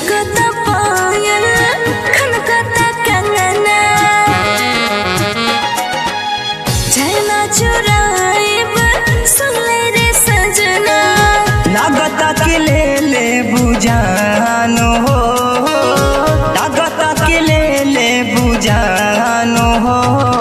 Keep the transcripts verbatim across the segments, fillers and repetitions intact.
झनकता पायल खनकता कंगना झैना चुराइब सुन ले रे सजना लागता के ले ले बुझानो हो लागता के ले ले बुझानो हो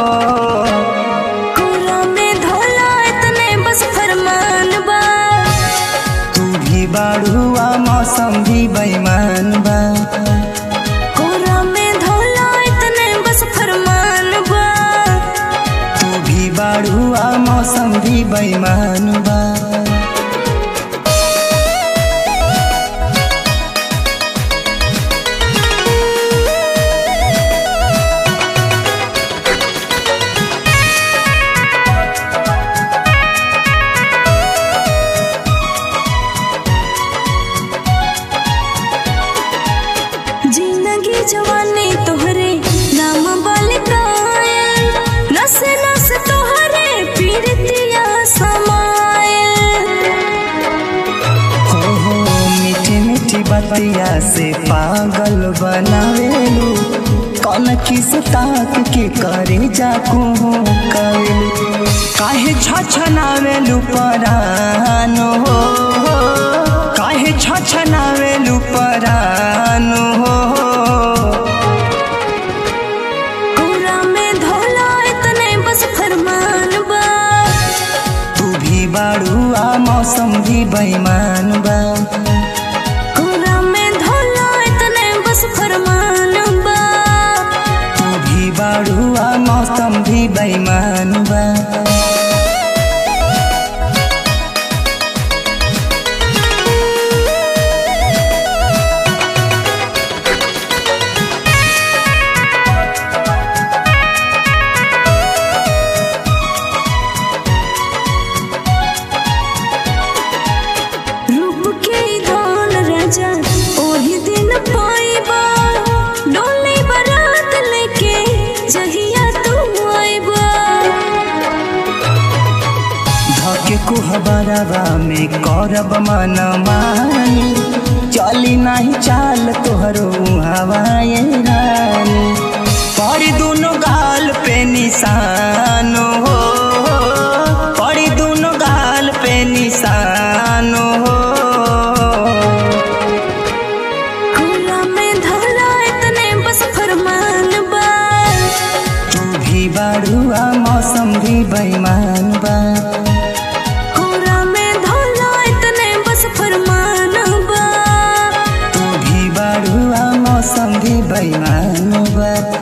कोरा में धोला इतने बस फरमान बा तू भी बाड़ुआ मौसम भी बेईमान बा कोरा में धोला इतने बस फरमान बा तू भी बाड़ुआ मौसम भी बेईमान बा जिंदगी जवानी तोहरे नाम बालिकाए नस नस तोहरे पीरतिया समाए हो हो मीठी मीठी बतिया से पागल बनावेलू कौन किस ताक के करे जाकू कवेलू काहे छछनावेलू परानो हो काहे छछनावेलू परानो हो कोरा में धोला इतने बस फरमान बा तू भी बाड़ुआ मौसम भी बेईमान बा कोरा में धोला इतने बस फरमान बा तू भी बाड़ुआ मौसम भी बेईमान बा रूप के धन राजा ओही दिन पाइबा डोली बारात लेके जहिया तू आइबा धके कुहबरवा में करब मन मानी चली नहीं चाल तोहरो हवाए रानी पड़ी दोनों गाल पे निशान हो पड़ी दोनों गाल पे निशान हो कोरा में धोला इतने बस फरमान बा तू भी बाड़ुआ मौसम भी बेईमान बा कोरा में धोला इतने बस फरमान बा तू भी बाड़ुआ मौसम भी बेईमान बा।